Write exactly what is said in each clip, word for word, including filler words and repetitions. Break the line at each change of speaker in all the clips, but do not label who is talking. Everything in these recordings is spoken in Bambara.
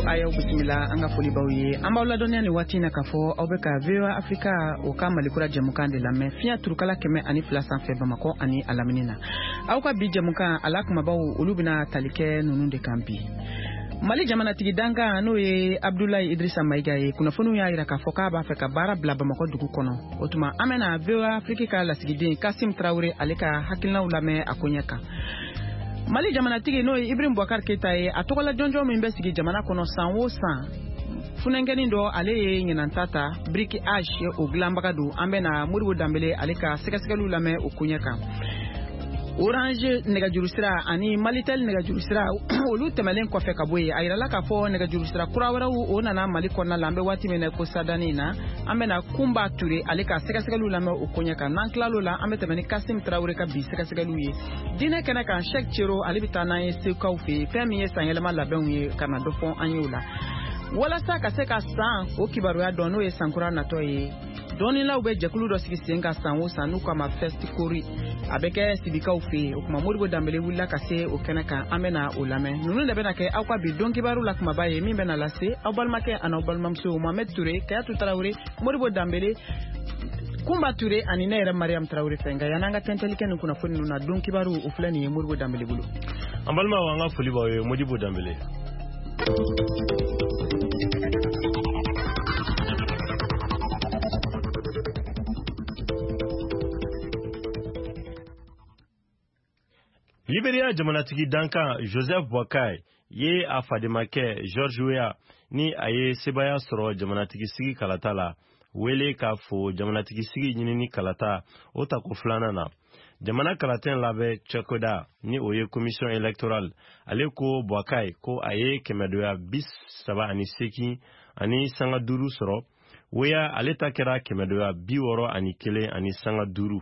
ayo bisimila anga foli bawye amba la donia ni wati na kafo obeka vewa Afrika o kama likura jamuka de la me fia turukala keme ani flasa fe bamako ani alaminina au ka bi jamuka alak mabawu ulubina talike nununde kampi Mali jamana tigi danga no ye Abdoulaye Idrissa Maiga ye kuna funu ya ira ka foka ba feka bara blaba mako dugu kono otuma amena vewa Afrika ka la sigide Kassim Traoré aleka hakilna ulame akonyaka Mali jamana tigi no Ibrahim Boubacar Keita ye atokola jonjo mimbe sigi jamana kono sanwo san funengeni ndo ale nyenantata briki ash ye oglambagadu ambena Modibo Dambélé aleka sekasekalu lame okunyaka Orange nega jurusira ani Malitel nega jurusira olu temelen ko feka boye ayirala ka fo nega jurusira kurawara o nana Mali konna lambe wati mena ko sadanina amena Kumba Touré aleka sekasekalu lame okunyaka nanklalo la ambe temeni Kassim Traoré ka bi sekasekalu ye dine kana kan Cheikh Chiro alibitana ye se kaufe femi ye sanyelema labon ye kana do fon anyula wala sa ka se ka san o kibaru ya dono ye sankura nato ye doni la ube jakulu do sigi senga sanwo sanu kama festikori abeke sibika ufe okuma Modibo Dambélé willa kase okenaka amena olame nunu lebe na ke akwa bi donki baru la kuma baye mimbe na lase awbalmake ana awbalmamso Mohamed Touré Kayatu Traoré Modibo Dambélé Kumba Touré ani nere Mariam Traoré fenga yananga tentelike nkuna foni nuna donki baru uflani ye Modibo Dambélé bulu
ambalma wanga foli bawe Modibo Dambélé Liberia jamanatigi danka Joseph Boakai ye afademake George Weah ni aye sebaya soro jamanatigi sigi kalatala wele ka fo jamanatigi sigi nyinini kalata ota ko flana na jamana kalaten labe chekoda ni oye commission électorale ale ko Boakai ko aye kemedoya bis saba ani seki ani sanga duru soro Weah ale takera kemedoya biworo ani kele ani sanga duru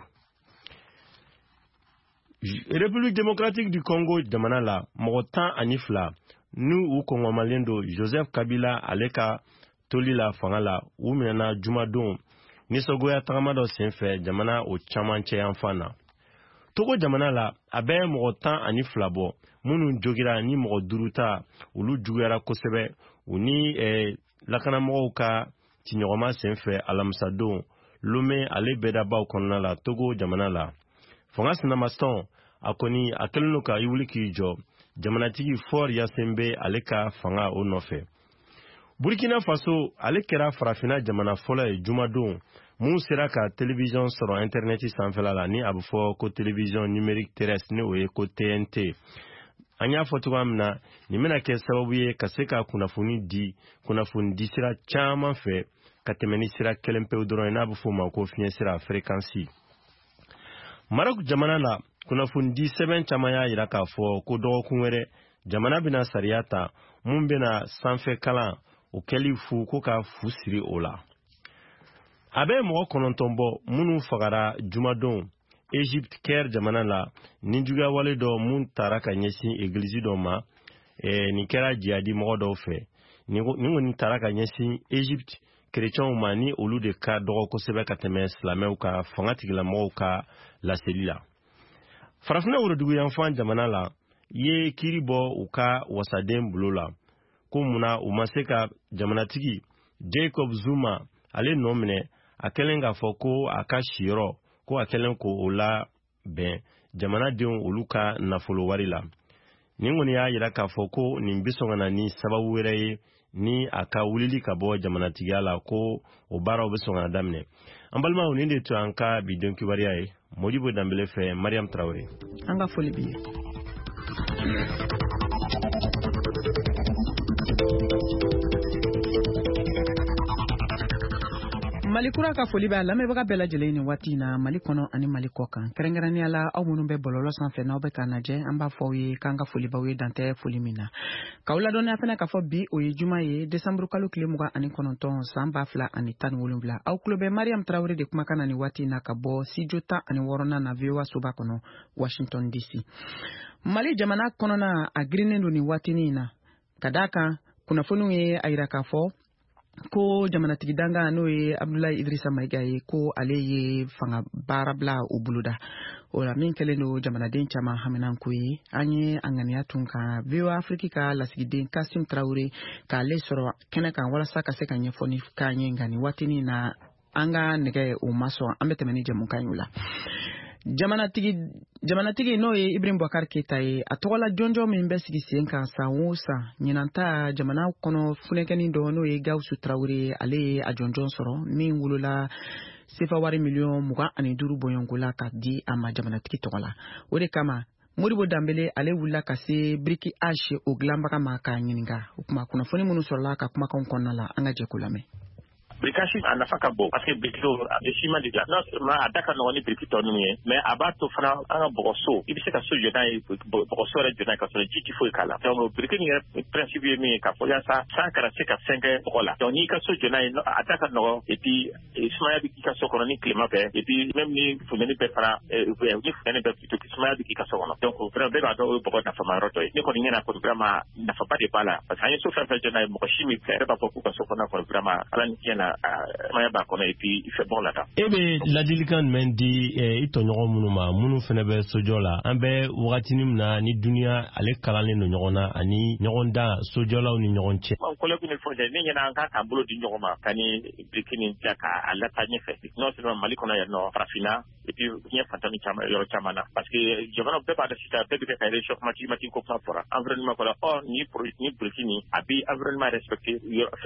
République démocratique du Congo jamana la mogotan anifla nu u Congo malendo Joseph Kabila aleka tolila fangala u mena jumadon nisogoya tagamado senfe jamana o chamanche yanfana Togo jamana la abe mogotan anifla bo munu jogira ni mogoduruta ulu jugera kosebe uni eh, lakana mogoka tinyogoma senfe alamsadon lume ale bedaba ukonana la Togo jamana la Fongas namaston akoni akelunuka iwuliki jo jamanatigi for yasembe aleka fanga onofe Burkina Faso alekera farafina jamana fola e jumadon mun sera ka télévision sur internet sanfela la ni abufo ko télévision numérique terrestre ni oye ko T N T anya fotogamna ni mena ke sababu ye kaseka kunafuni di kunafuni di sira chama fe katemeni sira kelempe udoro na abufo ma ko finya sira fréquence Maroc jamana la kuna fundi seben chamaya ira ka fo ko do kunwere jamana bina sariata mun bina sanfe kala o kelifu ko ka fusiri ola abe mo konontombo munu fagara jumadon Egypte ker jamana la ninjuga wale do mun taraka nyesi eglise do ma e ni kera jiadi mo do fe ni ngoni taraka nyesi Egypte chrétien mani olu de ka do ko sebe kateme islameu ka fangati la mo ka la selila Farafina urodugu yanfan jamana la ye kiribo uka wasadem bulola kumuna umaseka jamanatigi Jacob Zuma ale nomine akelenga foko akashiro ko akelenko ola ben jamana deun uluka nafolo warila ningoni ya yiraka foko nimbisongana ni sababu were ni aka wulili kabo jamanatigi ala ko obara obisongana damne ambalma uninde tu anka bidonki wariae Modibo Dambélé fe Mariam Traoré
anga foli biye Malikura ka foli ba lamɛ baga bɛɛ lajɛlen ni waati na Mali kɔnɔ ani Mali kɔ kan kɛrɛnkɛrɛnnenya la aw minnu bɛ bɔlɔlɔ sanfɛ n'aw bɛ ka lajɛ an b'a fɔ aw ye k'an ka foli b'aw ye dantɛ foli min na k'aw ladɔnniya fana k'a fɔ bi o ye juma ye décembre kalo tile mugan ani kɔnɔntɔn san ba fila ani tan ni wolonwula aw tulo bɛ Mariam Traoré de kumakan na ni waati na ka bɔ studio tan ani wɔɔrɔnan na V O A soba kɔnɔ Washington D C Mali jamana kɔnɔna a girinnen don ni waatinin na ka d'a kan kunnafoniw ye a yira k'a fɔ ko jamanatigi danga n'o ye Abdoulaye Idrissa Maïga ye ko ale ye fanga baara bila u boloda o la min kɛlen don jamanaden caman haminan ko ye an ye an ŋaniya tun ka V O A Afrique ka lasigiden Kassim Traoré k'ale sɔrɔ kɛnɛ kan walasa ka se ka ɲɛfɔli k'an ye nka nin waatinin na an ka nɛgɛ o ma sɔn an bɛ tɛmɛ ni jɛmukan ye o la. Jamanatigi jamanatigi n'o ye Ibrahim Boubacar Keita ye a tɔgɔla jɔnjɔn min bɛ sigi sen kan san o san ɲinanta jamana kɔnɔ funɛkɛnin dɔ n'o ye Gawusu Traoré ale ye a jɔnjɔn sɔrɔ min wolola sefa wari miliyɔn mugan ani duuru bɔɲɔnko la ka di a ma jamanatigi tɔgɔ la. O de kama Modibo Dambele ale wulila ka se Biriki H o dilanbaga ma k'a ɲininka o kuma kunnafoni minnu sɔrɔla ka kumakanw kɔnɔna la an ka jɛ k'o lamɛn.
Birikashi a nafa ka bon parce que biriki a bɛ siman de dilan non seulement a da ka nɔgɔn ni biriki tɔ ninnu ye mais a b'a to fana an ka bɔgɔso i bɛ se ka so jɔ n'a ye bɔgɔso yɛrɛ jɔ n'a ye ka sɔrɔ ji ti foyi k'a la donc biriki nin yɛrɛ principe ye min ye k'a fɔ yaasa san kana se ka fɛn kɛ bɔgɔ la donc n'i ka so jɔ n'a ye a da ka nɔgɔn et puis sumaya bɛ k'i ka so kɔnɔ ni tilema fɛ et puis même ni funtɛni bɛɛ fana ni funtɛni bɛɛ plutôt sumaya bɛ k'i ka so kɔnɔ donc vraiment bɛɛ b'a dɔn o ye bɔgɔ nafama yɔrɔ dɔ ye ne kɔni ɲɛna kɔni vraiment nafaba de b'a la parce que an ye so fɛn fɛn jɔ n'a ye mɔgɔ si min fɛ yɛrɛ b'a fɔ k'u ka so kɔnɔ kɔni vraiment ala ni tiɲɛ na b'a kɔnɔ et puis il fait bon là-dedans.
E bɛ ladilikan jumɛn di i tɔɲɔgɔn minnu ma minnu fana bɛ sojɔ la an bɛ wagatinin min na ni duniya ale kalannen don ɲɔgɔn na ani ɲɔgɔn dan sojɔlaw ni ɲɔgɔn cɛ.
N collègue ni fɔ dɛ ne ɲɛna an ka k'an bolo di ɲɔgɔn ma ka ni biriki nin diya k'a lataa ɲɛfɛ non seulement Mali kɔnɔ yan nɔ farafinna et puis diɲɛ fantani caman yɔrɔ caman na parce que jamana bɛɛ b'a dɔn sisan bɛɛ bɛ kɛ ka réchauffement climatique ko kuma fɔra environnement kɔnɔ ɔ ni ni biriki nin a bɛ environnement respecté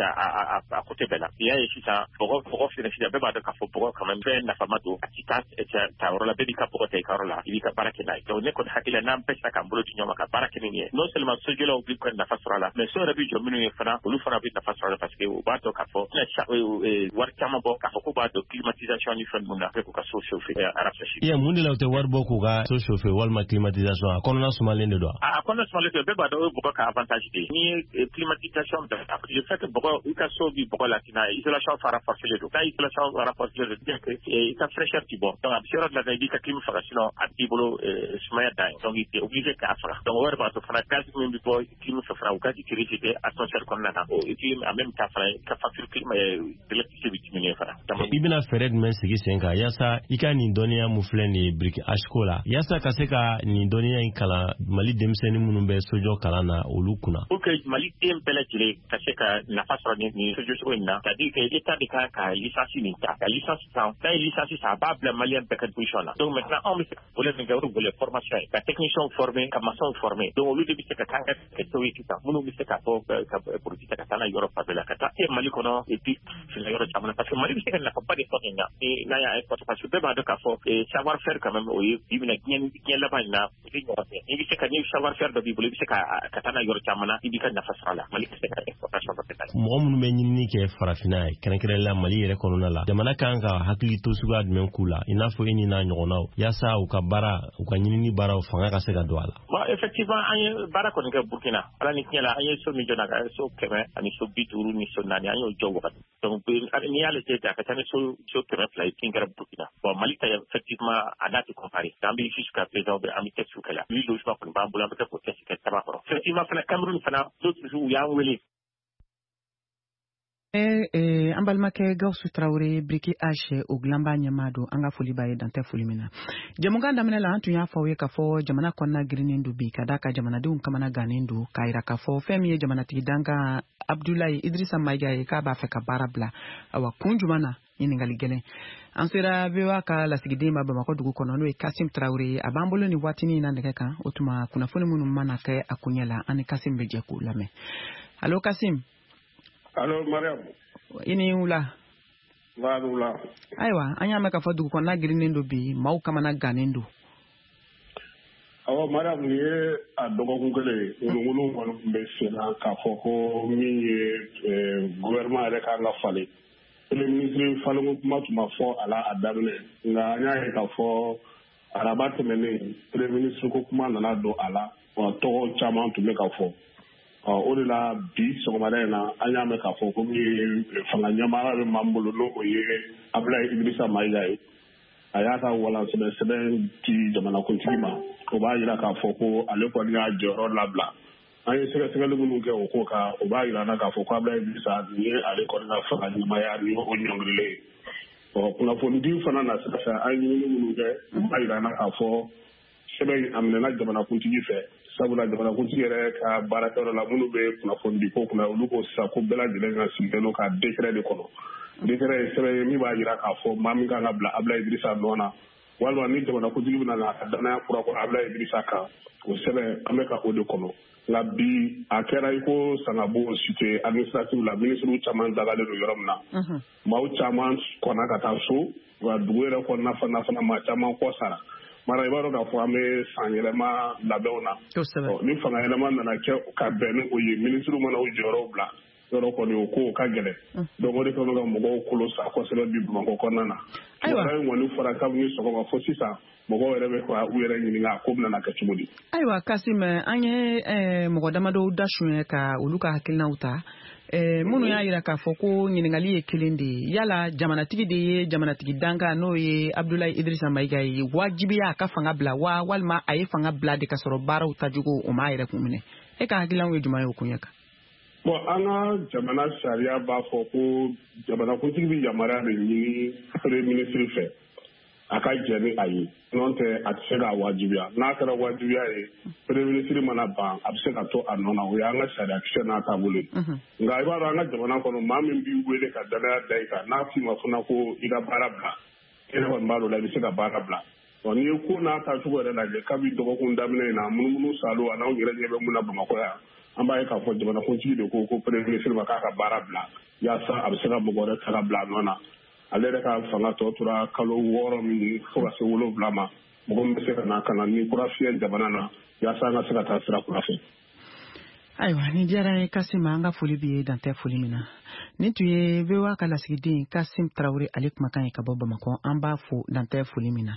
a a côté bɛɛ la i y'a ye sisan bɔgɔ bɔgɔ fɛnɛ sisan bɛɛ b'a dɔn k'a fɔ bɔgɔ quand même fɛn nafama don a ti taa ta yɔrɔ la bɛɛ b'i ka bɔgɔ ta i ka yɔrɔ la i b'i ka baara kɛ n'a ye donc ne kɔni hakili la n'an bɛɛ sera k'an bolo di ɲɔgɔn ma ka baara kɛ nin ye non seulement sojɔlaw bɛ ka nafa sɔrɔ a la mais so yɛrɛ bɛ jɔ minnu ye fana olu fana bɛ nafa sɔrɔ a la parce que u b'a dɔn k'a fɔ wari caman bɔ k'a fɔ k'u b'a dɔn climatisation ni fɛn ninnu na k'u ka so chauffer arafɛsi.
Iya mun de la u tɛ wari bɔ k'u ka so chauffer walima climatisation a kɔnɔna sumalen de don wa.
A kɔnɔna sumalen de don bɛɛ b'a dɔn o ye bɔgɔ ka avantage de ye ni ye climatisation bɛɛ le fait que bɔgɔ i ka so bi bɔgɔ la tina isolation fara renforcée don n'a isolation renforcée don bien que i ka fraîcheur ti bɔ donc a bɛ se yɔrɔ dɔ la i b'i ka clim faga sinon a t'i bolo sumaya dan ye donc i est obligé k'a faga donc o yɛrɛ b'a to fana gaz min bɛ bɔ clim fɛ fana o gaz ti rejeté atmosphère kɔnɔna na et puis en même temps fana i ka facture clim d'électricité bɛ diminuer fana.
I bɛna fɛɛrɛ jumɛn sigi sen kan yaasa i ka nin dɔnniya mun filɛ nin ye biriki H ko la yaasa ka se ka nin dɔnniya in kalan Mali denmisɛnnin minnu bɛ sojɔ kalan na olu kunna.
Pour que Mali den bɛɛ lajɛlen ka se ka nafa sɔrɔ nin sojɔ cogo in na c'est à dire que état de ka ka licence nin ta ka licence san n'a ye licence san a b'a bila maliyɛn bɛɛ ka position na donc maintenant anw bɛ se ka volet min kɛ o de volet formation ye ka technicien former ka maçon former donc olu de bɛ se ka kan ka kɛtɛw ye sisan minnu bɛ se k'a fɔ ka politique ka taa n'a yɔrɔ fan bɛɛ la ka taa e Mali kɔnɔ et puis fɛnɛ yɔrɔ caman na parce que Mali bɛ se ka nafaba de sɔrɔ nin na ni n'a y'a exporter parce que bɛɛ b'a dɔn k'a fɔ savoir faire quand même o ye bi bɛna diɲɛ diɲɛ laban in na i bɛ ɲɔgɔn fɛ i bɛ se ka ni savoir faire dɔ b'i bolo i bɛ se ka ka taa n'a yɔrɔ caman na i b'i ka nafa sɔrɔ a la Mali bɛ se ka exportation dɔ kɛ n'a ye.
Mɔgɔ minnu bɛ ɲinini kɛ farafinna ye kɛrɛnkɛrɛnnenya Mali yɛrɛ kɔnɔna la jamana kan ka hakili to suguya jumɛn k'u la i n'a fɔ e ni n'a ɲɔgɔnnaw yaasa u ka baara u ka ɲinini baaraw fanga ka se ka don a la.
Bon effectivement an ye baara kɔni kɛ Burkina ala ni tiɲɛ la an ye so min jɔ n'a ka so kɛmɛ ani so bi duuru ni so naani an y'o jɔ wagati donc n'i y'ale jɛ a ka ca ni so so kɛmɛ fila ye kin kɛra Burkina bon Mali ta effectivement a n'a tɛ comparer an bɛ jusqu'à présent an bɛ test kɛ la lui logement kɔni b'an bolo an bɛ kɛ k'o test kɛ Tabakɔrɔ effectivement fana Cameroun fana d'autres jours u y'an wele.
Eh, an balimakɛ Gawusu Traoré Biriki H o dilanba ɲɛmaa don an ka foli b'a ye dantɛ foli min na jɛmukan daminɛ la an tun y'a fɔ aw ye k'a fɔ jamana kɔnɔna girinnen don bi ka d'a ka jamanadenw kamana gannen don k'a jira k'a fɔ fɛn min ye jamanatigi dankan Abdoulaye Idrissa Maïga ye k'a b'a fɛ ka baara bila awa kun jumɛn na ɲininkali gɛlɛn an sera V O A ka lasigiden ma Bamakɔ dugu kɔnɔ n'o ye Kassim Traoré a b'an bolo ni waatinin na nɛgɛ kan o tuma kunnafoni minnu mana kɛ a kuɲɛ la an ni Kassim bɛ jɛ k'u lamɛn allo Kassim.
Allo Mariam.
I ni wula.
Nbaa ni wula.
Ayiwa an y'a mɛn k'a fɔ dugu kɔnɔna girinnen don bi maaw kamana gannen don.
Awɔ Mariam nin ye a dɔgɔkun kelen ye ŋunu kɔni tun bɛ sen na k'a fɔ ko min ye gouvernement yɛrɛ kan ka falen. Premier ministre falenko kuma tun ma fɔ a la a daminɛ nka an y'a ye k'a fɔ araba tɛmɛnen premier ministre ko kuma nana don a la wa tɔgɔ caman tun bɛ ka fɔ. O de la bi sɔgɔmada in na an y'a mɛn k'a fɔ ko min ye fanga ɲɛmaaya bɛ maa min bolo n'o ye Abdoulaye Idrissa Maïga ye a y'a ka walansɛbɛn sɛbɛn di jamanakuntigi ma o b'a jira k'a fɔ ko ale kɔni y'a jɔyɔrɔ labila an ye sɛgɛsɛgɛli minnu kɛ o ko kan o b'a yira na k'a fɔ ko Abdoulaye Idrissa nin ye ale kɔni ka fanga ɲɛmaya ni o ɲɔngirilen ye ɔ kunnafonidi fana na sisan an ye ɲinini minnu kɛ o b'a yira na k'a fɔ sɛbɛn a minɛna jamanakuntigi fɛ sabula jamanakuntigi yɛrɛ ka baarakɛyɔrɔ la minnu bɛ kunnafonidi ko kunna olu ko sisan ko bɛɛ lajɛlen ka sigilen don ka décret de kɔnɔ décret ye sɛbɛn ye min b'a yira k'a fɔ maa min kan ka bila Abdoulaye Idrissa nɔ na walima ni jamanakuntigi bɛna na a danaya kura kɔrɔ Abdoulaye Idrissa kan o sɛbɛn an bɛ ka o de kɔnɔ nka bi a kɛra i ko Sangabo cité administrative la ministres caman dagalen don yɔrɔ min na maaw caman kɔnna ka taa so wa dugu yɛrɛ kɔnɔna fana fana maa caman kɔ sara mara i b'a dɔn k'a fɔ an bɛ san yɛlɛma labɛnw na ni fanga yɛlɛma nana kɛ ka bɛn ni o ye ministres mana o jɔyɔrɔw bila yɔrɔ kɔni o ko o ka gɛlɛn donc o de kɛlen ka mɔgɔw kolo sa kosɛbɛ bi Bamakɔ kɔnɔna na kibaruya in kɔni fɔra kabini sɔgɔma fo sisan mɔgɔw yɛrɛ bɛ ka u yɛrɛ ɲininka ko bɛna kɛ cogo di.
Ayiwa Kasim an ye mɔgɔ damadɔw da suɲɛ ka olu ka hakilinaw ta minnu y'a yira k'a fɔ ko ɲininkali ye kelen de ye yala jamanatigi de ye jamanatigi danka n'o ye Abdoulaye Idrissa Mayiga ye wajibiya a ka fanga bila wa walima a ye fanga bila de ka sɔrɔ baaraw tajugu o m'a yɛrɛ kun minɛ e ka hakilinaw ye jumɛn ye o kun ɲɛ kan.
Bon an ka jamana sariya b'a fɔ ko jamanakuntigi bɛ yamaruya de ɲini premier ministre fɛ a ka jɛ ni a ye n'o tɛ a tɛ se k'a wajibiya n'a kɛra wajibiya ye premier ministre mana ban a bɛ se ka to a nɔ na o y'an ka sariya kisɛ n'a taabolo ye nka i b'a dɔn an ka jamana kɔnɔ maa min b'i wele ka danaya da i kan n'a f'i ma fana ko i ka baara bila e yɛrɛ kɔni b'a dɔn la i bɛ se ka baara bila n'i ye ko n'a taacogo yɛrɛ lajɛ kabi dɔgɔkun daminɛ in na munumunu salo a n'aw yɛrɛ ɲɛ bɛ mun na Bamakɔ yan an b'a ye k'a fɔ jamanakuntigi de ko ko premier ministre ma k'a ka baara bila yaasa a bɛ se ka mɔgɔ wɛrɛ ta ka bila a nɔ na ale yɛrɛ ka fanga tɔ tora kalo wɔɔrɔ min fo ka se wolonwula ma mɔgɔ min bɛ se ka na ka na ni kura fiyɛ jamana na yaasa an ka se ka taa sira kura fɛ.
Ayiwa ni diyara ye Kasim an ka foli b'i ye dan tɛ foli min na nin tun ye V O A ka lasigiden Kasim Tarawele ale kumakan ye ka bɔ Bamakɔ an b'a fo dan tɛ foli min na.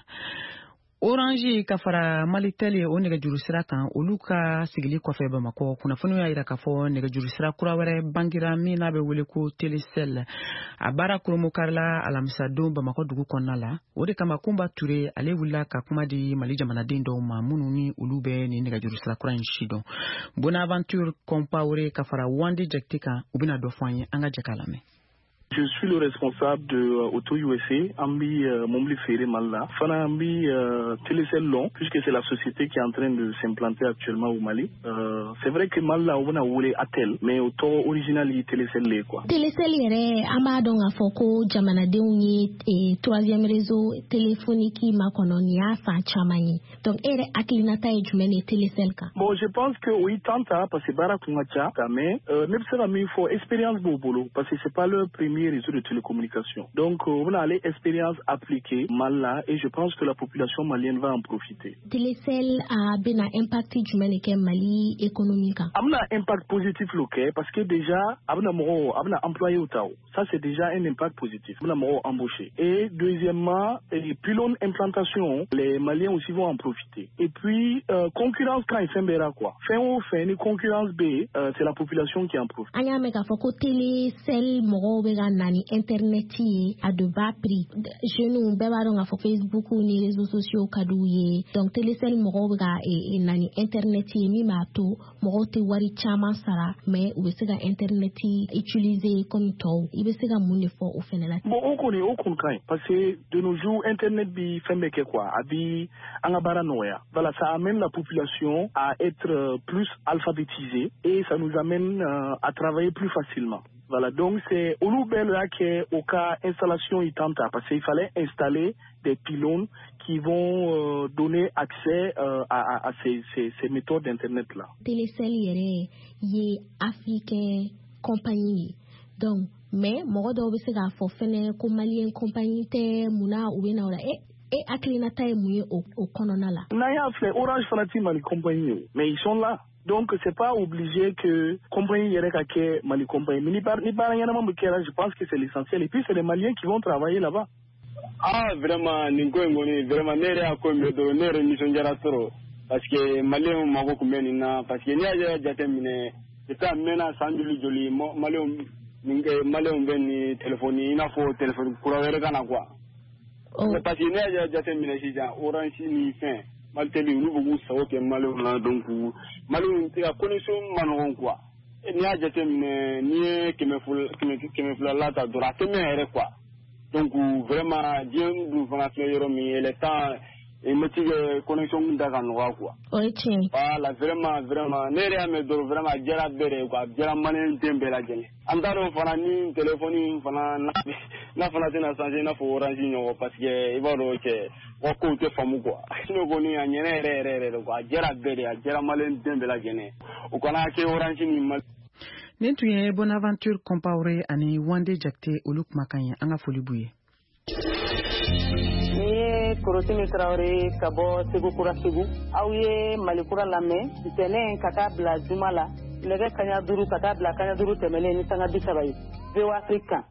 Orange ka fara Malitel o nɛgɛjuru sira kan olu ka sigili kɔfɛ Bamakɔ kunnafoniw y'a yira k'a fɔ nɛgɛjuru sira kura wɛrɛ bangira min n'a bɛ wele ko Telecel a baara koromo karila alamisa don Bamakɔ dugu kɔnɔna la o de kama Kumba Ture ale wulila ka kuma di Mali jamanaden dɔw ma minnu ni olu bɛ ni nɛgɛjuru sira kura in si dɔn Bonaventure Compaoré ka fara Wandi Jakite kan u bɛna dɔ fɔ an ye an ka jɛ k'a lamɛn.
Je suis le responsable de euh, Auto U S A, Ambi euh, Mombli Ferré Malla, Fana Ambi euh, Telecel Long, puisque c'est la société qui est en train de s'implanter actuellement au Mali. Euh, c'est vrai que Malla on a voulu Atel, mais Auto original il Telecel les quoi.
Telecel yere amba donc a foko jamana deuni et troisième réseau téléphonique makononia sa chamani. Donc ere aklinata e jumene Telecel ka.
Bon, je pense que oui tanta parce que bara kungacha, mais euh, même ça il faut expérience bobolo parce que c'est pas le premier réseau de télécommunications. Donc, euh, on a l'expérience appliquée mal là et je pense que la population malienne va en profiter.
Telecel a bien un impact du Mali économique.
On a un impact positif local parce que déjà, on a employé au Tao. Ça, c'est déjà un impact positif. On a embauché. Et deuxièmement, les pylônes implantation, les Maliens aussi vont en profiter. Et puis, euh, concurrence quand il fait un quoi. Fin ou fin, une concurrence B, euh, c'est la population qui en profite.
Anya mega foko Telecel moro nani internet yi à de bas prix je nous beba donc à Facebook ou ni réseaux sociaux kadouye donc Telecel moro ga e nani internet yi mi mato moro te wari chama sara mais ou se ga internet yi utiliser comme to il be se ga mun fo au fenela
bon on connaît au contraire parce que de nos jours internet bi fembe ke quoi abi angabara noya voilà ça amène la population à être plus alphabétisée et ça nous amène euh, à travailler plus facilement. Voilà, donc c'est au Loubel là que au cas installation il tente parce qu'il fallait installer des pylônes qui vont euh, donner accès euh, à, à ces, ces, ces méthodes d'internet là.
Telecel yere yi africain compagnie donc mais mo do be se ga fo fene ko malien compagnie te muna ou na ora e et aklinata e muye au au konona la.
Na ya fait Orange Fanatic Mali compagnie mais ils sont là. Donc c'est pas obligé que compagnie Yereka ke Mali compagnie. Mais ni par ni par je pense que c'est l'essentiel. Et puis c'est les Maliens qui vont travailler là-bas.
Ah vraiment ningo ngoni vraiment nere akombe do nere mission jara toro parce que Maliens mako kumeni na parce que ni aja jatemine eta mena sandulu joli Maliens ninge Maliens ben téléphone ina fo téléphone pour wérer kana quoi. Parce que ni aja jatemine si ja Orange ni fin Malteli ulu bugu sawo ke malu na donc malu ntia connexion manon quoi ni a jate mine ni keme ful keme keme fula la ta dora keme ere quoi donc vraiment bien du fana yoro mi le temps et metti connexion daga no quoi
okay
voilà vraiment vraiment nere me do vraiment jara bere quoi jara manen dembe la jene andaro fana ni téléphone fana na fana tena changer na fo orange nyo parce que il va do que o ko te famu quoi sino ko ni anyere re re re quoi jara bere jara manen dembe la jene o kona ke orange ni mal
Nentuye Bonaventure Compaoré ani Wande Jakte Oluk Makanya anga folibuye.
Ni Korotimi Traoré kabo Segu Kura Segu awye Malikura Lame tene kaka bla Jumala lege kanya duru kaka bla kanya duru temele ni sanga bisabai Veo Afrika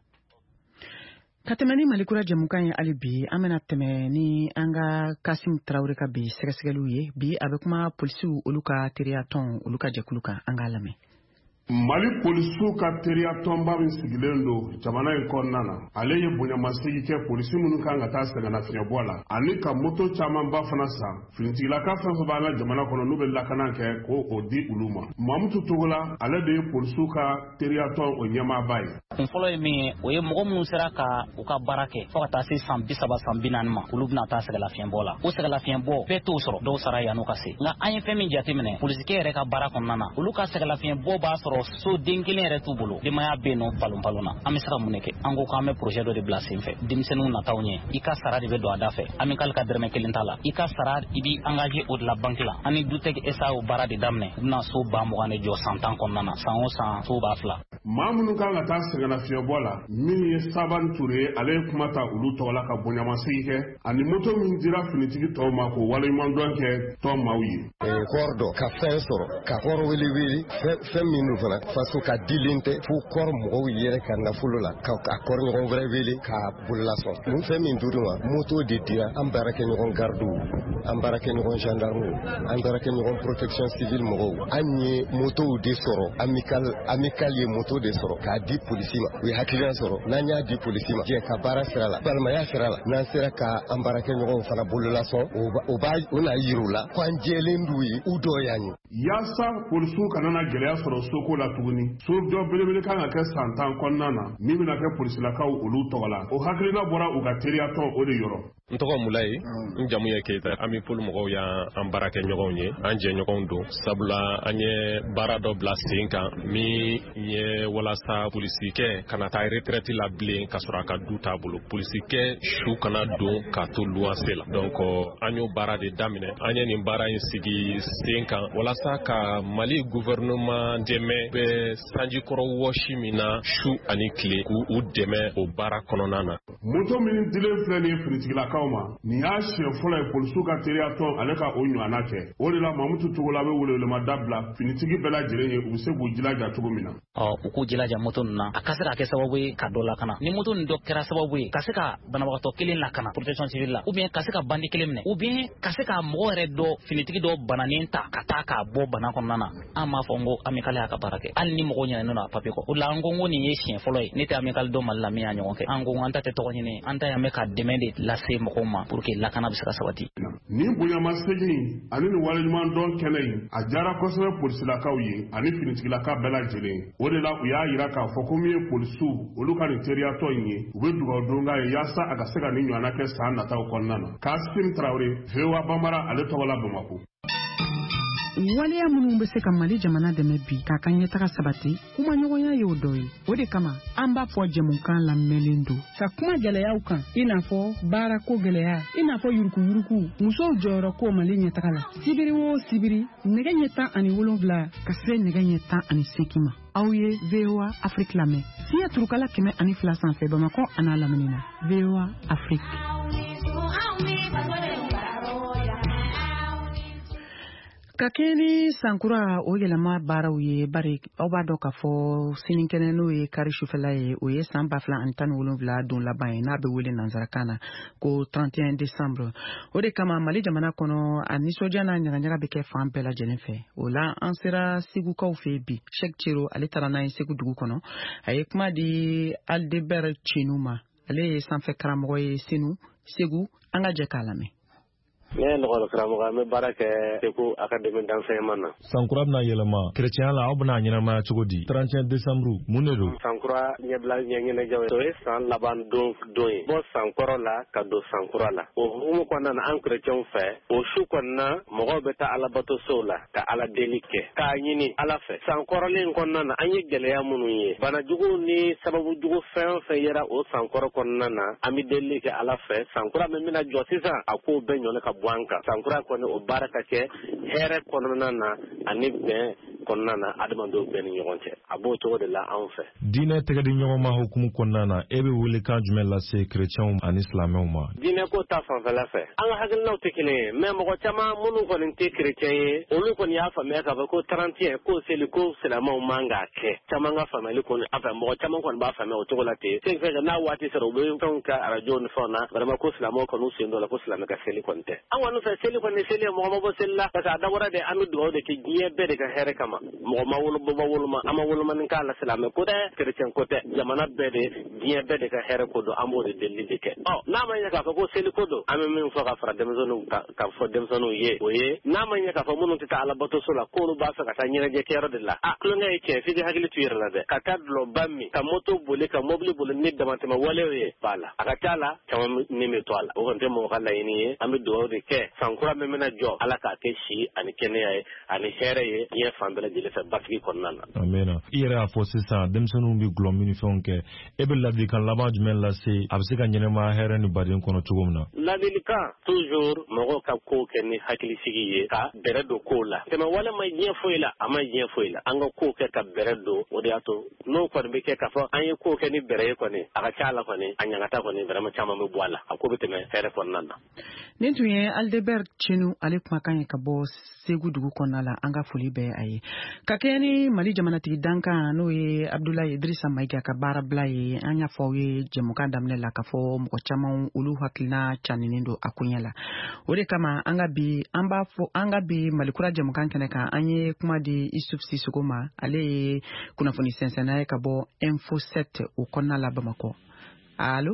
Katemani Malikura Jamukanya alibi amena temeni anga Kasim Traoré kabi segesgeluye bi abekuma polisu oluka teriaton oluka jakuluka anga lame
Mali polisu ka teriya tomba min sigilen do jamana in kɔnɔna na ale ye bonyamasegi kɛ polisi minnu kan ka taa sɛgɛnna fiɲɛ bɔ la ani ka moto caman ba fana san finitigilaka fɛn fɛn b'an ka jamana kɔnɔ n'u bɛ lakana kɛ ko o di olu ma Mamutu Togola ale de ye polisiw ka teriya tɔn o ɲɛmaaba ye
kun fɔlɔ ye min ye o ye mɔgɔ minnu sera ka u ka baara kɛ fo ka taa se san bi saba san bi naani ma olu bɛna taa sɛgɛla fiɲɛ bɔ la o sɛgɛla fiɲɛ bɔ bɛɛ t'o sɔrɔ dɔw sara yan'u ka se nka an ye fɛn min jateminɛ polisikɛ yɛrɛ ka baara kɔnɔna na olu ka sɛgɛla fiɲɛ bɔ b'a sɔrɔ so den kelen yɛrɛ t'u bolo denmaya bɛ yen nɔ palon palon na an bɛ se ka mun de kɛ an ko k'an bɛ projet dɔ de bila sen fɛ denmisɛnninw nataw ɲɛ i ka sara de bɛ don a da fɛ amical ka dɛrɛmɛ kelen t'a la i ka sara i b'i engagé o de la banque la ani dutec esa o baara de daminɛ u bɛna so ba mugan de jɔ san tan kɔnɔna na san o san so b'a fila
maa minnu kan ka taa sɛgɛnna fiɲɛ bɔ la min ye Saban Ture ale ye kuma ta olu tɔgɔ la ka bonyamasegi kɛ ani moto min dira finitigi tɔw ma k'o waleɲumandɔn kɛ tɔn maaw ye
kɔrɔ dɔ ka fɛn sɔrɔ ka kɔrɔ wele wele fɛn minnu fana faso ka dilen tɛ fo kɔrɔ mɔgɔw yɛrɛ ka nafolo la ka kɔrɔ ɲɔgɔn wɛrɛ wele ka bolola sɔn mun fɛn min duuru ma moto de dira an baarakɛ ɲɔgɔn gardiw an baarakɛ ɲɔgɔn gendarmew an baarakɛ ɲɔgɔn protection civile mɔgɔw an ye motow de sɔrɔ amical amical ye moto de sɔrɔ k'a di polisi ma u ye hakilina sɔrɔ n'an y'a di polisi ma jɛ ka baara sira la balimaya sira la n'an sera ka an baarakɛ ɲɔgɔnw fana bolola sɔn o b'a o na yir'u la ko an jɛlen d'u ye u dɔ y'an ye
yaasa polisiw kana na gɛlɛya sɔrɔ soko la tuguni so dɔ belebele kan ka kɛ san tan kɔnɔna na min bɛna kɛ polisilakaw olu tɔgɔ la o hakilina bɔra u ka teriya tɔn o de yɔrɔ
n tɔgɔ Mula ye n jamu ye Keyita an bɛ poli mɔgɔw y'an baarakɛ ɲɔgɔnw ye an jɛ ɲɔgɔnw don sabula an ye baara dɔ bila sen kan min ye walasa polisikɛ kana taa retraite la bilen ka sɔrɔ a ka du t'a bolo polisikɛ su kana don ka to luwanse la donc an y'o baara de daminɛ an ye nin baara in sigi sen kan walasa ka Mali gouvernement dɛmɛ bɛ sanjikɔrɔ wɔsi min na su ani tile k'u dɛmɛ o baara kɔnɔna na
moto min dilen filɛ nin ye finitigilakaw ma nin y'a siɲɛ fɔlɔ ye polisiw ka teriya tɔn ale ka o ɲɔgɔnna kɛ o de la Mamutu Togola bɛ welewelema dabila finitigi bɛɛ lajɛlen ye u bɛ se k'u jilaja cogo min na
ɔ u k'u jilaja moto ninnu na a ka se ka kɛ sababu ye ka dɔ lakana ni moto nin dɔ kɛra sababu ye ka se ka banabagatɔ kelen lakana protection civile la ou bien ka se ka bandi kelen minɛ ou bien ka se ka mɔgɔ yɛrɛ dɔ finitigi dɔ bananen ta ka taa k'a bɔ bana kɔnɔna na an m'a fɔ n ko amical y'a ka baara kɛ hali ni mɔgɔw ɲinɛnen don a papier kɔ o la an ko n ko nin ye siɲɛ fɔlɔ ye ne tɛ amical dɔn Mali la min y'a ɲɔgɔn kɛ an ko an ta tɛ tɔgɔ ɲini an ta y'an bɛ ka dɛmɛ de lase mɔgɔw ma pour que lakana bɛ se ka sabati
nin bonyamasegin ani nin waleɲumandɔn kɛnɛ in a diyara kosɛbɛ polisilakaw ye ani finitigilaka bɛɛ lajɛlen o de la u y'a yira k'a fɔ ko min ye polisiw olu ka nin teriya tɔn in ye u bɛ dugawu don k'a ye yaasa a ka se ka nin ɲɔgɔnna kɛ san nataw kɔnɔna na Kasim Traoré V O A Banbara ale tɔgɔ la Bamako
waleya minnu bɛ se ka Mali jamana dɛmɛ bi k'a ka ɲɛtaga sabati kuma ɲɔgɔnya ye o dɔ ye o de kama an b'a fɔ jɛmukan lamɛnlen don ka kuma gɛlɛyaw kan i n'a fɔ baarako gɛlɛya i n'a fɔ yurukuyuruku musow jɔyɔrɔ ko Mali ɲɛtaga la sibiri o sibiri nɛgɛ ɲɛ tan ani wolonwula ka se nɛgɛ ɲɛ tan ani seegin ma aw ye V O A Afrique lamɛn fiɲɛ turukala kɛmɛ ani fila sanfɛ Bamakɔ a n'a lamini na V O A Afrique ka kɛ ni sankura o yɛlɛma baaraw ye bari aw b'a dɔn k'a fɔ sininkɛnɛ n'o ye kari sufɛla ye o ye san ba fila ani tan ni wolonwula don laban ye n'a bɛ wele nanzarakan na ko trente et un décembre o de kama Mali jamana kɔnɔ a nisɔndiya n'a ɲagaɲaga bɛ kɛ fan bɛɛ lajɛlen fɛ o la an sera Segukaw fɛ bi Sheikh Ciro ale taara n'a ye Segu dugu kɔnɔ a ye kuma di Aldebert Cinu ma ale ye sanfɛ karamɔgɔ ye Senu Segu an ka jɛ k'a lamɛn
ne no karamɔgɔ me baraka Segu Academy d'enseignement na
sankura bna yelema chrétien la obna nyina ma chogodi trente et un décembre munedo
sankura nyebla nyengene jawe to san laban don doy bo sankoro la ka do sankura la o humu kwana na an chrétien fe o shu kwana mo beta ala bato sola ka ala delike ka nyini ala fe sankoro len konna na anye gele ya munu ye bana jugu ni sababu jugu fen fe yera o sankoro konna na ami delike ala fe sankura me mina jotisa ako be nyone ka bwanka sankura kone o baraka ke here konna na ani be konna na adamando be ni yonche abo to de la en fait
dine tege di nyoma hukumu konna na ebe wuli kan jumela se chrétien an islamien ma
dine ko ta fan fela fe an hagel naw tekine me mo chama munu ko ni te chrétien olu ko ni afa me ka ko trente et un ko se le ko se la mo manga ke chama nga family ko afa mo chama ko ba fa me o to la te se fe na wati se ro be ton ka radio ni fona vraiment ko se la mo ko no se ndo la ko se la me ka seli ko nte an wonu fe seli ko ni seli mo mo bo sella ka da wara de anu do de ki giye be de ka here kama mo ma wolu bo wolu ma ama wolu man ka la sela me ko de chrétien ko te jamana be de giye be de ka here ko do amo de deli de ke oh na ma nya ka ko seli ko do ame min fo ka fra de zonu ka ka fo de zonu ye oye na ma nya ka fo munu ta ala bato sola ko lu ba sa ka ta nyina je kero de la ah klo ngay ke fi di hagli tuir la de ka tad lo bammi ka moto bole ka mobile bole ni de matema wale ye bala aka tala chama ni me to ala o konte mo kala ini ye ami do de ke sankura me mena jo ala ka ke shi ani kene ye ani here ye ye fambele jile fe basiki konnana
amena ire a fo sisa demsonu bi glomini fonke ebe la di kan laba jumel la se abse ka nyene ma here ni badin kono tugumna
la delika toujours mo ka ko ke ni hakili sigi ye ka bere do ko la tema wala may nyen foila ama nyen foila anga ko ke ka bere do o de ato no ko be ke ka fo anye ko ke ni bere ko ni aka chala ko ni anya ngata ko ni vraiment chama me boala ako be teme fere ko nana
nintu ye Aldebert Chenu ale kuma kan ka bo Segu dugu konala anga foli be aye ka keni Mali jamana tigi danka no ye Abdoulaye Idrissa Maiga ka bara blaye anya fo ye jemuka damne la ka fo mo chama ulu hakilina chaninindo akunyala ode kama anga bi amba fo anga bi malikura jemuka kene ka anye kuma di Isuf Sisukoma ale kuna foni sensena ka bo info sept o konala Bamako allo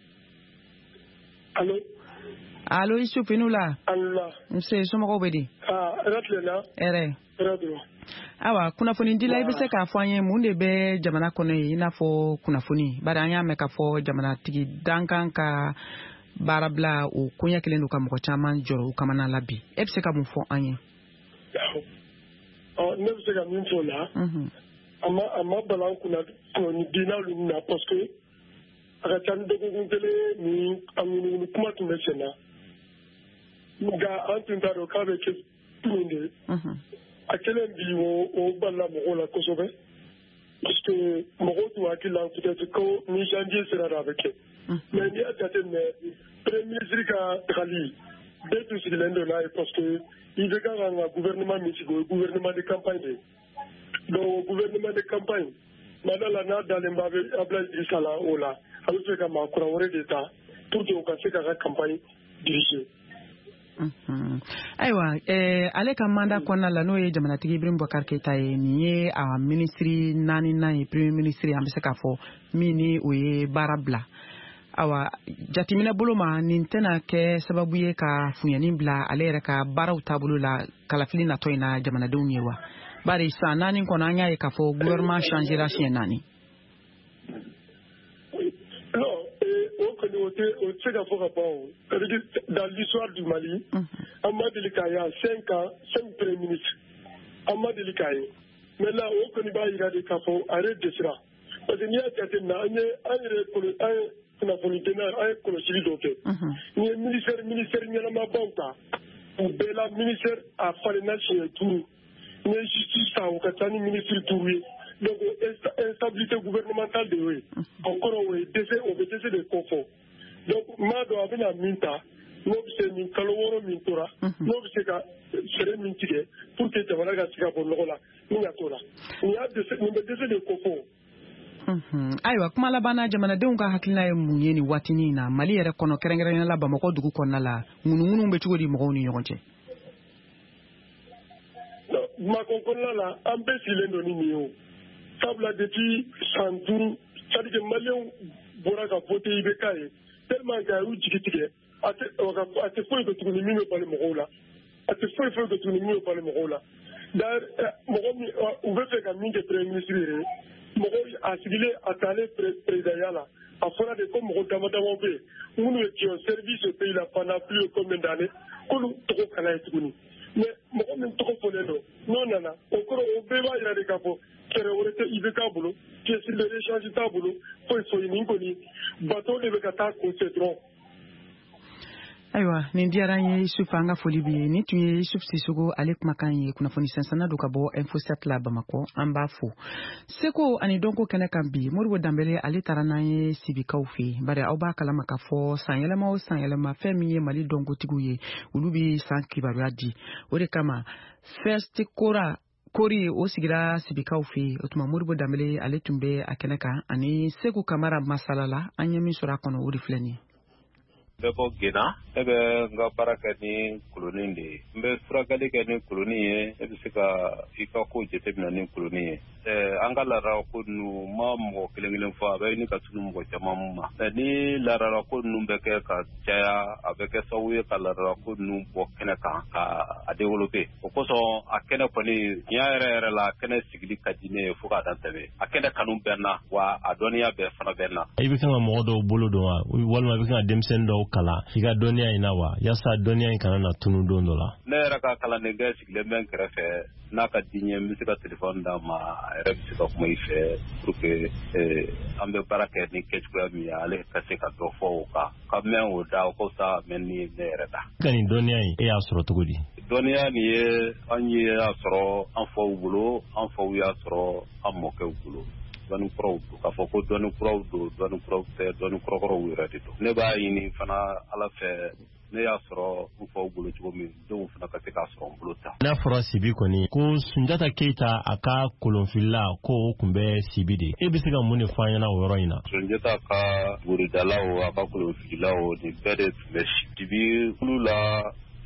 allo
allo Isuf inula
Allah
mse somo bedi
ah ratlela
ere
radio
awa kuna foni ndila ibe se ka fo anye munde be jamana kono ina fo kuna foni bada anya me ka fo jamana tigi dankan ka barabla o kunya kilendo ka mo chama joro kama na labi e se ka mo fo anye
oh ne se ka min fo la mhm ama ama balan kuna ni dina lu na parce que aka tan de ngele ni amini ni kuma tu mesena nga antin da do ka be ke tunde mhm akele bi o o balla mo la ko sobe parce que mo tu akila peut-être ko ni janvier sera avec mais ni atate ne premier ministre ka khali de tout ce lendo là parce que il veut quand un gouvernement mitigo gouvernement de campagne donc gouvernement de campagne madala na dalemba abla isala ola avec que ma courant d'état pour que on fasse la campagne dirigée
mhm aiwa eh ale kamanda konna la no ye jamana tigi Ibrahim Boubacar Keita ye ni a ministry nani na ye premier ministre ambese ka fo mini oye barabla awa jatimina buluma nintena ke sababu ye ka funyani bla ale re ka baraw tabulu la kalafili na toina jamana duniya bari sa nani ko nanya ye ka fo gouvernement changer la chien nani
non au que au c'est ka fo ka bon dans l'histoire du Mali Amad Likaya cinq ans cinq premiers ministres Amad Likaya mais là au que ni ba ira de ka fo arrête de cela parce que ni a tete na anye anye ko na politique na ay ko sili doke ni ministère ministère ni na mabonta ou bela ministère a fallu na chez tout ni justice a ou katani ministère tout donc instabilité gouvernementale de oui encore oui décès au décès de confort donc ma do abina minta no se min kaloworo min tora no se ka sere min tige pour que tabara ga tiga bon lola ni ya tora ni a décès ni décès de confort
mhm aiwa kuma labana jamana de unga hakilina ye munyeni watini na Mali yere kono kerengere la Bamako dugu konna la ngunu mbe chugodi mo ni yonche
ma konkonna la ambesi lendo ni niyo sabla depuis cent jours c'est-à-dire que Malien bora ka voter ibekaye tellement que u jigitike ate ate foyi ko tuguni min bɛ bali mɔgɔw la ate foyi foyi ko tuguni min bɛ bali mɔgɔw la d'ailleurs mɔgɔ min u bɛ fɛ ka min kɛ premier ministre yɛrɛ mɔgɔ a sigilen a taalen présidentiya la a fɔra de ko mɔgɔ dama dama bɛ yen minnu qui ont servi ce pays là pendant plus de combien d'années k'olu tɔgɔ kana ye tuguni mais mɔgɔ min tɔgɔ fɔlen don n'o nana o kɔrɔ o bɛɛ b'a jira de k'a fɔ fɛɛrɛ wɛrɛ tɛ I B K bolo pièce de rechange t'a bolo foyi foyi nin kɔni bateau de bɛ ka taa kun fɛ dɔrɔn.
Ayiwa nin diyara n ye Isufu an ka foli b'i ye nin tun ye Isufu Sisogo ale kumakan ye kunnafoni sɛnsɛnna don ka bɔ Info sept la Bamakɔ an b'a fo seko ani dɔnko kɛnɛ kan bi Modibo Danbele ale taara n'an ye sibikaw fɛ yen bari aw b'a kalama k'a fɔ san yɛlɛma o san yɛlɛma fɛn min ye Mali dɔnkotigiw ye olu bɛ san kibaruya di o de kama First Kora Kori o sigira sibikaw fɛ yen o tuma Modibo Danbele ale tun bɛ a kɛnɛ kan ani Seku Kamara masala la an ye min sɔrɔ a kɔnɔ o de filɛ nin ye.
Bɛ bɔ Gena ne bɛ n ka baara kɛ ni koloni de ye n bɛ furakɛli kɛ ni koloni ye ne bɛ se ka i ka ko jateminɛ ni koloni ye ɛɛ an ka laadala ko ninnu ma mɔgɔ kelen kelen fɔ a bɛ ni ka tunu mɔgɔ caman ma mɛ ni laadala ko ninnu bɛ kɛ ka caya a bɛ kɛ sababu ye ka laadala ko ninnu bɔ kɛnɛ kan ka a développer o kosɔn a kɛnɛ kɔni tiɲɛ yɛrɛ yɛrɛ la kɛnɛ sigili ka di ne ye fo k'a dan tɛmɛ a kɛnɛ kanu bɛ n na wa a dɔnniya bɛɛ fana bɛ n na.
I bɛ kan ka mɔgɔ dɔw bolo dɔn wa walima i bɛ kan ka denmisɛnnin dɔw kalan i ka dɔnniya in na wa yasa dɔnniya in kana na tunu don dɔ la.
Ne yɛrɛ ka kalanden sigilen bɛ n kɛrɛfɛ n'a ka di n ye n bɛ se ka telefɔni d'a ma a yɛrɛ bɛ se ka kuma i fɛ pour que an bɛ baara kɛ ni kɛcogoya min ye ale ka se ka dɔ fɔ o kan ka mɛn o da o ko sa mɛ ni ne yɛrɛ da.
Ka nin dɔnniya in e y'a sɔrɔ cogo di?
Dɔnniya nin ye an ye y'a sɔrɔ an faw bolo an faw y'a sɔrɔ an mɔkɛw bolo. Dɔnni kuraw don k'a fɔ ko dɔnni kuraw don dɔnni kuraw tɛ dɔnni kɔrɔkɔrɔw yɛrɛ de don ne b'a ɲini fana ala fɛ ne y'a sɔrɔ n faw bolo cogo min denw fana ka se k'a sɔrɔ n bolo ta. N'a
fɔra Sibi kɔni ko Sunjata Keyita a ka kolonfilila ko o tun bɛ Sibi de e bɛ se ka mun de fɔ an ɲɛna o yɔrɔ in na.
Sunjata ka buguridalaw a ka kolonfilaw nin bɛɛ de tun bɛ Sibi kulu la.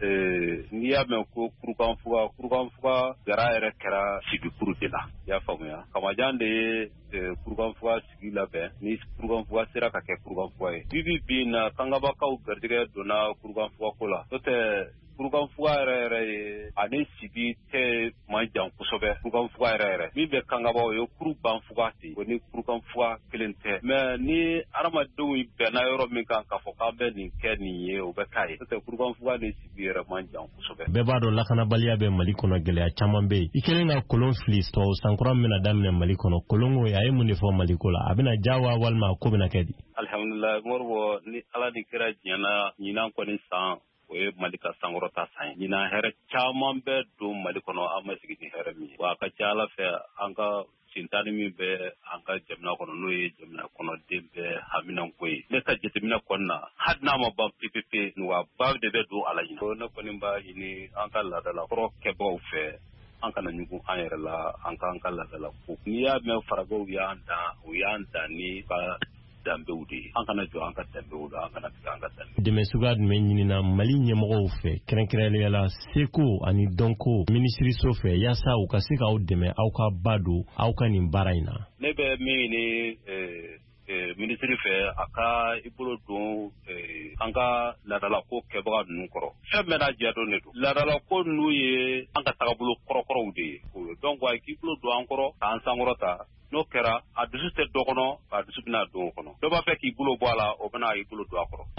N'i y'a mɛn ko kurukanfuga kurukanfuga gara yɛrɛ kɛra Sibikuru de la i y'a faamuya Kamajan de ye kurukanfuga sigi labɛn ni kurukanfuga sera ka kɛ kurukanfuga ye bibi bi na kangabakaw garijɛgɛ donna kurukanfuga ko la n'o tɛ kurukanfuga yɛrɛ yɛrɛ ye ani Sibi tɛ man jan kosɛbɛ kurukanfuga yɛrɛ yɛrɛ min bɛ kangabaw ye kuru banfuga ten o ni kurukanfuga kelen tɛ mɛ ni adamadenw bɛnna yɔrɔ min kan k'a fɔ k'an bɛ nin kɛ nin ye o bɛ k'a ye n'o tɛ kurukanfuga ni Sibi yɛrɛ man jan kosɛbɛ.
Bɛɛ b'a dɔn lakanabaliya bɛ Mali kɔnɔ gɛlɛya caman bɛ yen i kɛlen ka kolon fili tɔ sankura min bɛna daminɛ Mali kɔnɔ kolonko a ye mun de fɔ Mali ko la a bɛna ja wa walima ko bɛna kɛ di.
Alhamdulilayi Moribo ni ala ni kira diɲɛna ɲinan kɔni san o ye Mali ka sankɔrɔta san ye ɲinan hɛrɛ caman bɛ don Mali kɔnɔ an ma sigi ni hɛrɛ min ye wa a ka ca ala fɛ an ka sintani min bɛ an ka jamana kɔnɔ n'o ye jamana kɔnɔden bɛɛ haminanko ye ne ka jateminɛ kɔni na hali n'a ma ban pepepe nɔgɔyaba de bɛ don a la ɲina ne kɔni b'a ɲini an ka laadala kɔrɔ kɛbagaw fɛ an kana ɲugun an yɛrɛ la an ka an ka laadala ko n'i y'a mɛn faragɔw y'an dan o y'an dan ni ka danbew de an kana jɔ an ka danbew la an kana tigɛ an ka danbew. Dɛmɛ
suguya jumɛn ɲinina Mali ɲɛmɔgɔw fɛ kɛrɛnkɛrɛnnenya la seko ani dɔnko minisiriso fɛ yaasa u ka se k'aw dɛmɛ aw ka ba don aw ka nin baara in na.
Ne bɛ min ɲini minisiri fɛ a ka i bolo don an ka laadala ko kɛbaga ninnu kɔrɔ fɛn bɛɛ n'a diya don de don laadala ko ninnu ye an ka tagabolo kɔrɔkɔrɔw de ye donc a k'i bolo don an kɔrɔ k'an sankɔrɔ ta n'o kɛra a dusu tɛ dɔ kɔnɔ a dusu bɛna don o kɔnɔ dɔ b'a fɛ k'i bolo bɔ a la o bɛna i bolo don a kɔrɔ.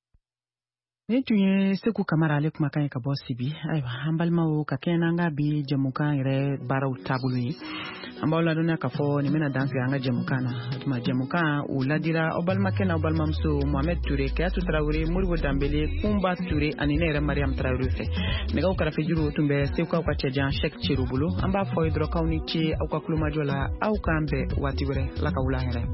Nin tun ye Seku Kamara ale kumakan ye ka bɔ Sibi ayiwa an balimaw ka kɛɲɛ n'an ka bi jɛmukan yɛrɛ baaraw taabolo ye an b'aw ladɔnya k'a fɔ nin bɛna dan sigi an ka jɛmukan na o tuma jɛmukan o ladira aw balimakɛ n'aw balimamuso Mohamed Ture Kayatu Tarawele Modibo Danbele Kumba Ture ani ne yɛrɛ Mariam Tarawele fɛ nɛgɛw kɛrɛfɛ juru tun bɛ Sekukaw ka cɛjan Cheick Thierno bolo an b'a fɔ aw ye dɔrɔn k'aw ni ce aw ka kulomajɔ la aw k'an bɛn waati wɛrɛ Ala ka wula hɛrɛ.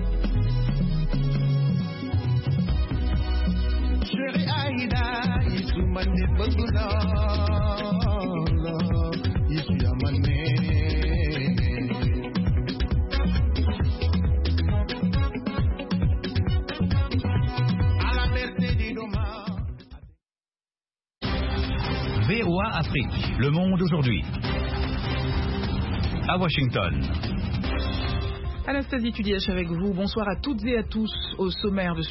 Chérie Aïda,
V O A Afrique, Le Monde aujourd'hui. À Washington.
Anastasie Tudièche avec vous. Bonsoir à toutes et à tous. Au sommaire de